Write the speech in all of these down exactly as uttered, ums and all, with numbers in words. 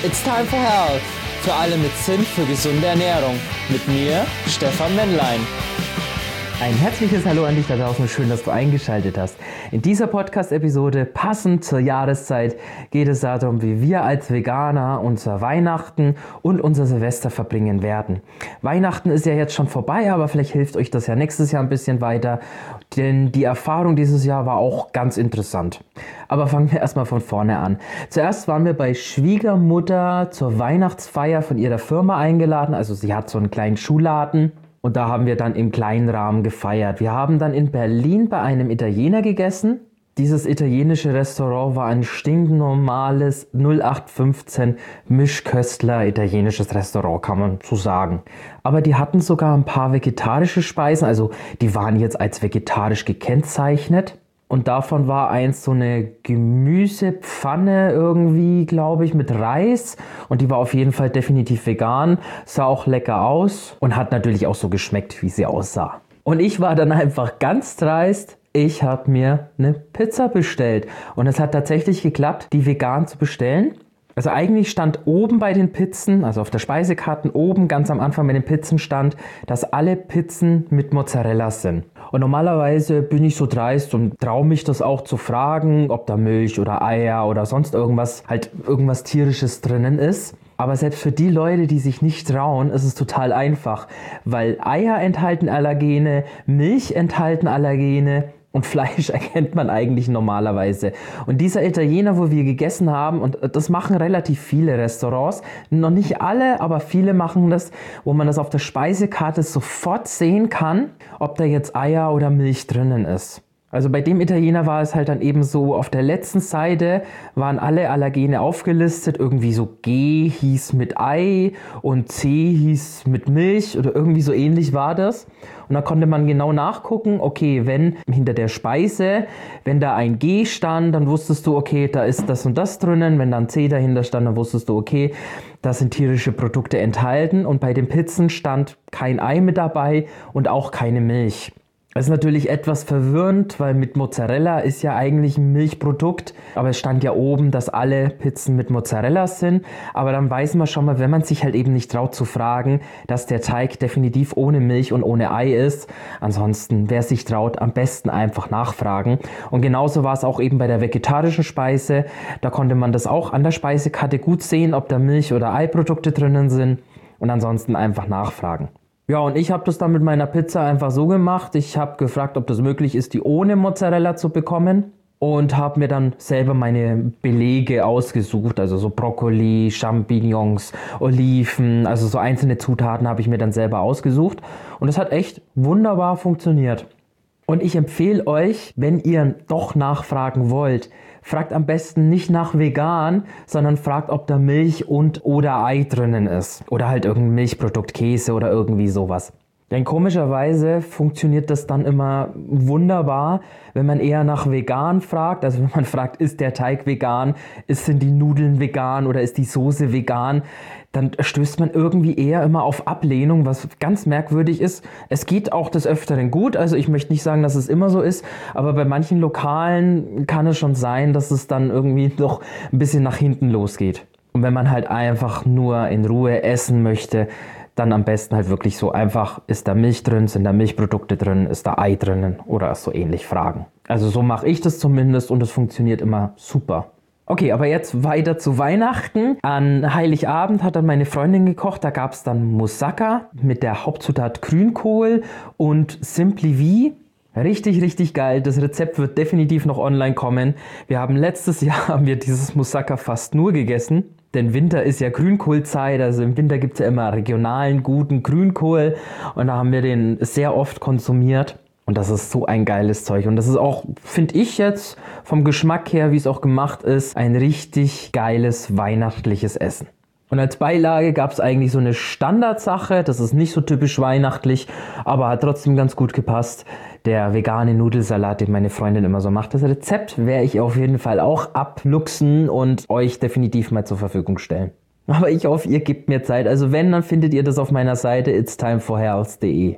It's time for health. Für alle mit Sinn für gesunde Ernährung. Mit mir, Stefan Männlein. Ein herzliches Hallo an dich da draußen, schön, dass du eingeschaltet hast. In dieser Podcast-Episode, passend zur Jahreszeit, geht es darum, wie wir als Veganer unser Weihnachten und unser Silvester verbringen werden. Weihnachten ist ja jetzt schon vorbei, aber vielleicht hilft euch das ja nächstes Jahr ein bisschen weiter, denn die Erfahrung dieses Jahr war auch ganz interessant. Aber fangen wir erstmal von vorne an. Zuerst waren wir bei Schwiegermutter zur Weihnachtsfeier von ihrer Firma eingeladen, also sie hat so einen kleinen Schuhladen. Und da haben wir dann im kleinen Rahmen gefeiert. Wir haben dann in Berlin bei einem Italiener gegessen. Dieses italienische Restaurant war ein stinknormales null acht fünfzehn Mischköstler italienisches Restaurant, kann man so sagen. Aber die hatten sogar ein paar vegetarische Speisen, also die waren jetzt als vegetarisch gekennzeichnet. Und davon war eins so eine Gemüsepfanne irgendwie, glaube ich, mit Reis. Und die war auf jeden Fall definitiv vegan, sah auch lecker aus und hat natürlich auch so geschmeckt, wie sie aussah. Und ich war dann einfach ganz dreist. Ich habe mir eine Pizza bestellt. Und es hat tatsächlich geklappt, die vegan zu bestellen. Also eigentlich stand oben bei den Pizzen, also auf der Speisekarte oben ganz am Anfang bei den Pizzen stand, dass alle Pizzen mit Mozzarella sind. Und normalerweise bin ich so dreist und traue mich das auch zu fragen, ob da Milch oder Eier oder sonst irgendwas, halt irgendwas Tierisches drinnen ist. Aber selbst für die Leute, die sich nicht trauen, ist es total einfach, weil Eier enthalten Allergene, Milch enthalten Allergene. Und Fleisch erkennt man eigentlich normalerweise. Und dieser Italiener, wo wir gegessen haben, und das machen relativ viele Restaurants, noch nicht alle, aber viele machen das, wo man das auf der Speisekarte sofort sehen kann, ob da jetzt Eier oder Milch drinnen ist. Also bei dem Italiener war es halt dann eben so, auf der letzten Seite waren alle Allergene aufgelistet, irgendwie so G hieß mit Ei und C hieß mit Milch oder irgendwie so ähnlich war das. Und da konnte man genau nachgucken, okay, wenn hinter der Speise, wenn da ein G stand, dann wusstest du, okay, da ist das und das drinnen. Wenn da ein C dahinter stand, dann wusstest du, okay, da sind tierische Produkte enthalten. Und bei den Pizzen stand kein Ei mit dabei und auch keine Milch. Das ist natürlich etwas verwirrend, weil mit Mozzarella ist ja eigentlich ein Milchprodukt, aber es stand ja oben, dass alle Pizzen mit Mozzarella sind, aber dann weiß man schon mal, wenn man sich halt eben nicht traut zu fragen, dass der Teig definitiv ohne Milch und ohne Ei ist. Ansonsten, wer sich traut, am besten einfach nachfragen. Und genauso war es auch eben bei der vegetarischen Speise, da konnte man das auch an der Speisekarte gut sehen, ob da Milch- oder Eiprodukte drinnen sind und ansonsten einfach nachfragen. Ja, und ich habe das dann mit meiner Pizza einfach so gemacht. Ich habe gefragt, ob das möglich ist, die ohne Mozzarella zu bekommen. Und habe mir dann selber meine Belege ausgesucht. Also so Brokkoli, Champignons, Oliven, also so einzelne Zutaten habe ich mir dann selber ausgesucht. Und es hat echt wunderbar funktioniert. Und ich empfehle euch, wenn ihr doch nachfragen wollt, fragt am besten nicht nach vegan, sondern fragt, ob da Milch und oder Ei drinnen ist. Oder halt irgendein Milchprodukt, Käse oder irgendwie sowas. Denn komischerweise funktioniert das dann immer wunderbar, wenn man eher nach vegan fragt. Also wenn man fragt, ist der Teig vegan, ist, sind die Nudeln vegan oder ist die Soße vegan, dann stößt man irgendwie eher immer auf Ablehnung, was ganz merkwürdig ist. Es geht auch des Öfteren gut, also ich möchte nicht sagen, dass es immer so ist, aber bei manchen Lokalen kann es schon sein, dass es dann irgendwie noch ein bisschen nach hinten losgeht. Und wenn man halt einfach nur in Ruhe essen möchte, dann am besten halt wirklich so einfach, ist da Milch drin, sind da Milchprodukte drin, ist da Ei drinnen oder so ähnlich fragen. Also so mache ich das zumindest und es funktioniert immer super. Okay, aber jetzt weiter zu Weihnachten. An Heiligabend hat dann meine Freundin gekocht, da gab es dann Moussaka mit der Hauptzutat Grünkohl und Simply V. Richtig, richtig geil. Das Rezept wird definitiv noch online kommen. Wir haben letztes Jahr haben wir dieses Moussaka fast nur gegessen. Denn Winter ist ja Grünkohlzeit, also im Winter gibt es ja immer regionalen, guten Grünkohl und da haben wir den sehr oft konsumiert und das ist so ein geiles Zeug und das ist auch, finde ich jetzt, vom Geschmack her, wie es auch gemacht ist, ein richtig geiles weihnachtliches Essen. Und als Beilage gab es eigentlich so eine Standardsache, das ist nicht so typisch weihnachtlich, aber hat trotzdem ganz gut gepasst. Der vegane Nudelsalat, den meine Freundin immer so macht. Das Rezept werde ich auf jeden Fall auch abluchsen und euch definitiv mal zur Verfügung stellen. Aber ich hoffe, ihr gebt mir Zeit. Also wenn, dann findet ihr das auf meiner Seite its time for health punkt de.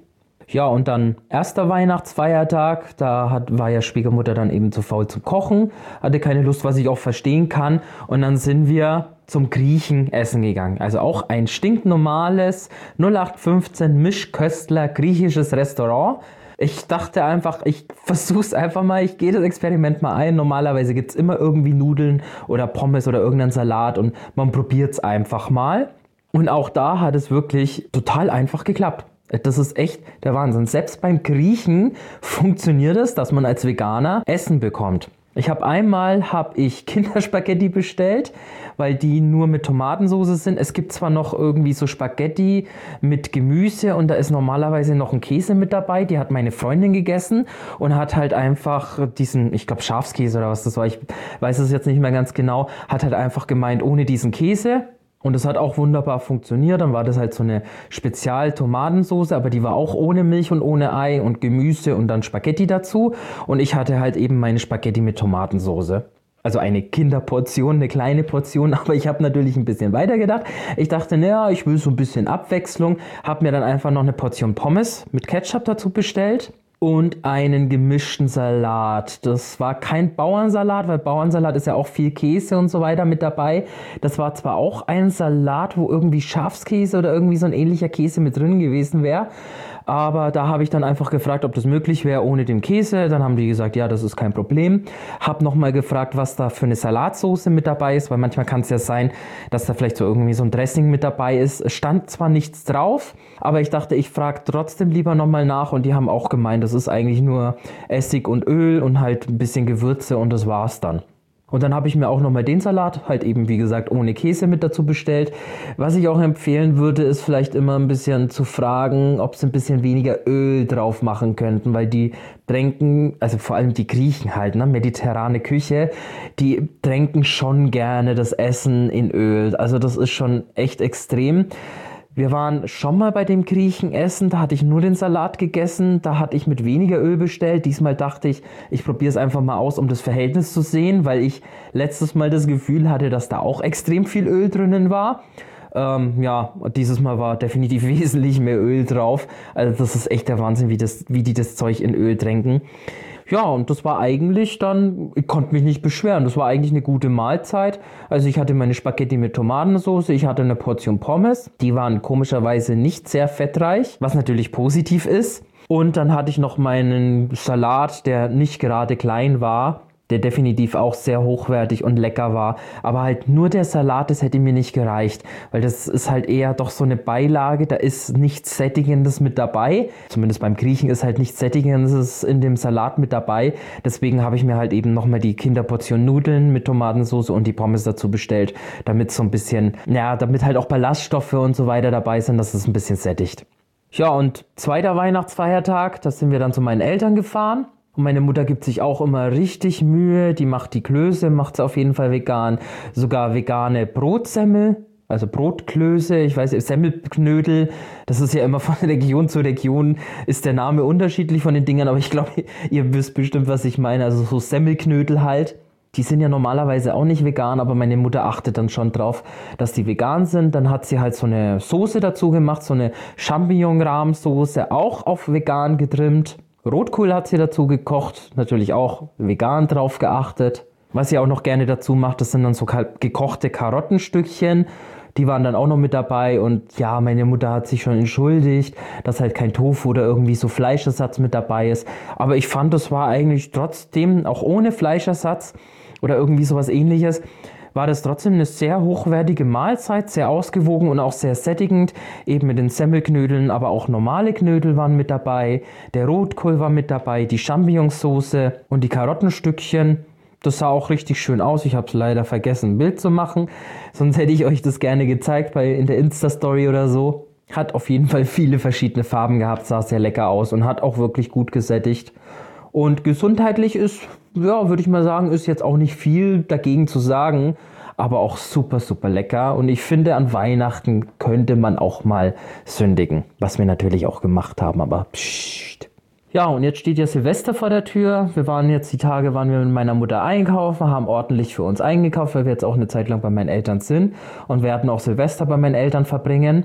Ja, und dann erster Weihnachtsfeiertag, da hat, war ja Schwiegermutter dann eben zu faul zum Kochen, hatte keine Lust, was ich auch verstehen kann. Und dann sind wir zum Griechen essen gegangen. Also auch ein stinknormales null acht fünfzehn Mischköstler griechisches Restaurant. Ich dachte einfach, ich versuch's einfach mal, ich gehe das Experiment mal ein. Normalerweise gibt es immer irgendwie Nudeln oder Pommes oder irgendeinen Salat und man probiert es einfach mal. Und auch da hat es wirklich total einfach geklappt. Das ist echt der Wahnsinn. Selbst beim Griechen funktioniert es, dass man als Veganer Essen bekommt. Ich habe einmal hab ich Kinderspaghetti bestellt, weil die nur mit Tomatensauce sind. Es gibt zwar noch irgendwie so Spaghetti mit Gemüse und da ist normalerweise noch ein Käse mit dabei. Die hat meine Freundin gegessen und hat halt einfach diesen, ich glaube Schafskäse oder was das war, ich weiß es jetzt nicht mehr ganz genau, hat halt einfach gemeint, ohne diesen Käse. Und das hat auch wunderbar funktioniert. Dann war das halt so eine Spezial-Tomatensauce, aber die war auch ohne Milch und ohne Ei und Gemüse und dann Spaghetti dazu. Und ich hatte halt eben meine Spaghetti mit Tomatensauce. Also eine Kinderportion, eine kleine Portion, aber ich habe natürlich ein bisschen weiter gedacht. Ich dachte, naja, ich will so ein bisschen Abwechslung. Habe mir dann einfach noch eine Portion Pommes mit Ketchup dazu bestellt. Und einen gemischten Salat. Das war kein Bauernsalat, weil Bauernsalat ist ja auch viel Käse und so weiter mit dabei. Das war zwar auch ein Salat, wo irgendwie Schafskäse oder irgendwie so ein ähnlicher Käse mit drin gewesen wäre. Aber da habe ich dann einfach gefragt, ob das möglich wäre ohne den Käse. Dann haben die gesagt, ja, das ist kein Problem. Habe nochmal gefragt, was da für eine Salatsauce mit dabei ist, weil manchmal kann es ja sein, dass da vielleicht so irgendwie so ein Dressing mit dabei ist. Es stand zwar nichts drauf, aber ich dachte, ich frage trotzdem lieber nochmal nach und die haben auch gemeint, das ist eigentlich nur Essig und Öl und halt ein bisschen Gewürze und das war's dann. Und dann habe ich mir auch nochmal den Salat, halt eben wie gesagt ohne Käse mit dazu bestellt. Was ich auch empfehlen würde, ist vielleicht immer ein bisschen zu fragen, ob sie ein bisschen weniger Öl drauf machen könnten, weil die tränken, also vor allem die Griechen halt, ne, mediterrane Küche, die tränken schon gerne das Essen in Öl. Also das ist schon echt extrem. Wir waren schon mal bei dem Griechen essen, da hatte ich nur den Salat gegessen, da hatte ich mit weniger Öl bestellt. Diesmal dachte ich, ich probiere es einfach mal aus, um das Verhältnis zu sehen, weil ich letztes Mal das Gefühl hatte, dass da auch extrem viel Öl drinnen war. Ähm, ja, dieses Mal war definitiv wesentlich mehr Öl drauf. Also das ist echt der Wahnsinn, wie, das, wie die das Zeug in Öl tränken. Ja, und das war eigentlich dann, ich konnte mich nicht beschweren, das war eigentlich eine gute Mahlzeit. Also ich hatte meine Spaghetti mit Tomatensauce, ich hatte eine Portion Pommes, die waren komischerweise nicht sehr fettreich, was natürlich positiv ist. Und dann hatte ich noch meinen Salat, der nicht gerade klein war, der definitiv auch sehr hochwertig und lecker war. Aber halt nur der Salat, das hätte mir nicht gereicht, weil das ist halt eher doch so eine Beilage, da ist nichts Sättigendes mit dabei. Zumindest beim Griechen ist halt nichts Sättigendes in dem Salat mit dabei. Deswegen habe ich mir halt eben nochmal die Kinderportion Nudeln mit Tomatensauce und die Pommes dazu bestellt, damit so ein bisschen, ja, damit halt auch Ballaststoffe und so weiter dabei sind, dass es ein bisschen sättigt. Ja, und zweiter Weihnachtsfeiertag, da sind wir dann zu meinen Eltern gefahren. Und meine Mutter gibt sich auch immer richtig Mühe, die macht die Klöße, macht sie auf jeden Fall vegan, sogar vegane Brotsemmel, also Brotklöße, ich weiß nicht, Semmelknödel, das ist ja immer von Region zu Region, ist der Name unterschiedlich von den Dingern, aber ich glaube, ihr wisst bestimmt, was ich meine, also so Semmelknödel halt. Die sind ja normalerweise auch nicht vegan, aber meine Mutter achtet dann schon drauf, dass die vegan sind. Dann hat sie halt so eine Soße dazu gemacht, so eine Champignon-Rahmsoße, auch auf vegan getrimmt. Rotkohl hat sie dazu gekocht, natürlich auch vegan drauf geachtet. Was sie auch noch gerne dazu macht, das sind dann so gekochte Karottenstückchen. Die waren dann auch noch mit dabei und ja, meine Mutter hat sich schon entschuldigt, dass halt kein Tofu oder irgendwie so Fleischersatz mit dabei ist. Aber ich fand, das war eigentlich trotzdem, auch ohne Fleischersatz oder irgendwie sowas ähnliches, war das trotzdem eine sehr hochwertige Mahlzeit, sehr ausgewogen und auch sehr sättigend, eben mit den Semmelknödeln, aber auch normale Knödel waren mit dabei, der Rotkohl war mit dabei, die Champignonsauce und die Karottenstückchen. Das sah auch richtig schön aus, ich habe es leider vergessen, ein Bild zu machen, sonst hätte ich euch das gerne gezeigt bei, in der Insta-Story oder so. Hat auf jeden Fall viele verschiedene Farben gehabt, sah sehr lecker aus und hat auch wirklich gut gesättigt. Und gesundheitlich ist, ja, würde ich mal sagen, ist jetzt auch nicht viel dagegen zu sagen, aber auch super, super lecker. Und ich finde, an Weihnachten könnte man auch mal sündigen, was wir natürlich auch gemacht haben, aber pssst. Ja, und jetzt steht ja Silvester vor der Tür. Wir waren jetzt, die Tage waren wir mit meiner Mutter einkaufen, haben ordentlich für uns eingekauft, weil wir jetzt auch eine Zeit lang bei meinen Eltern sind und werden auch Silvester bei meinen Eltern verbringen.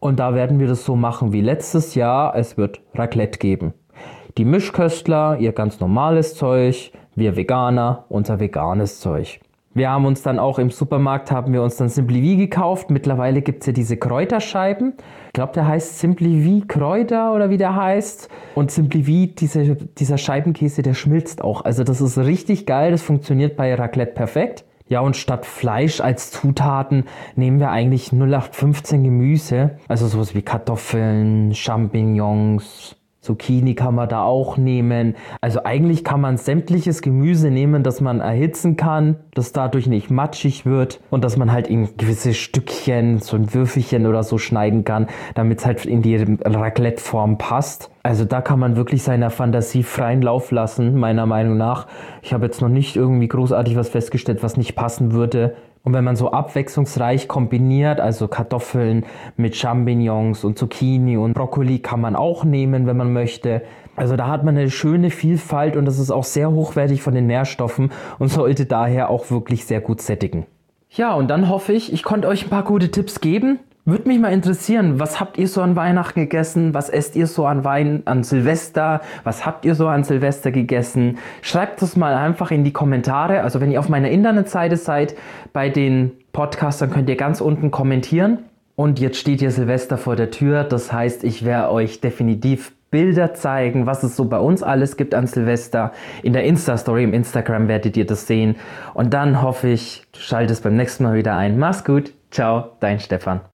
Und da werden wir das so machen wie letztes Jahr. Es wird Raclette geben. Die Mischköstler, ihr ganz normales Zeug, wir Veganer, unser veganes Zeug. Wir haben uns dann auch im Supermarkt, haben wir uns dann Simply V gekauft. Mittlerweile gibt es ja diese Kräuterscheiben. Ich glaube, der heißt Simply V Kräuter oder wie der heißt. Und Simply V, diese, dieser Scheibenkäse, der schmilzt auch. Also das ist richtig geil, das funktioniert bei Raclette perfekt. Ja, und statt Fleisch als Zutaten nehmen wir eigentlich null acht fünfzehn Gemüse. Also sowas wie Kartoffeln, Champignons, Zucchini kann man da auch nehmen. Also eigentlich kann man sämtliches Gemüse nehmen, das man erhitzen kann, das dadurch nicht matschig wird und dass man halt in gewisse Stückchen, so ein Würfelchen oder so schneiden kann, damit es halt in die Raclette-Form passt. Also da kann man wirklich seiner Fantasie freien Lauf lassen, meiner Meinung nach. Ich habe jetzt noch nicht irgendwie großartig was festgestellt, was nicht passen würde. Und wenn man so abwechslungsreich kombiniert, also Kartoffeln mit Champignons und Zucchini und Brokkoli kann man auch nehmen, wenn man möchte. Also da hat man eine schöne Vielfalt und das ist auch sehr hochwertig von den Nährstoffen und sollte daher auch wirklich sehr gut sättigen. Ja, und dann hoffe ich, ich konnte euch ein paar gute Tipps geben. Würde mich mal interessieren, was habt ihr so an Weihnachten gegessen? Was esst ihr so an Wein, an Silvester? Was habt ihr so an Silvester gegessen? Schreibt das mal einfach in die Kommentare. Also wenn ihr auf meiner Internetseite seid, bei den Podcasts, dann könnt ihr ganz unten kommentieren. Und jetzt steht hier Silvester vor der Tür. Das heißt, ich werde euch definitiv Bilder zeigen, was es so bei uns alles gibt an Silvester. In der Insta-Story, im Instagram werdet ihr das sehen. Und dann hoffe ich, du schaltest beim nächsten Mal wieder ein. Mach's gut. Ciao, dein Stefan.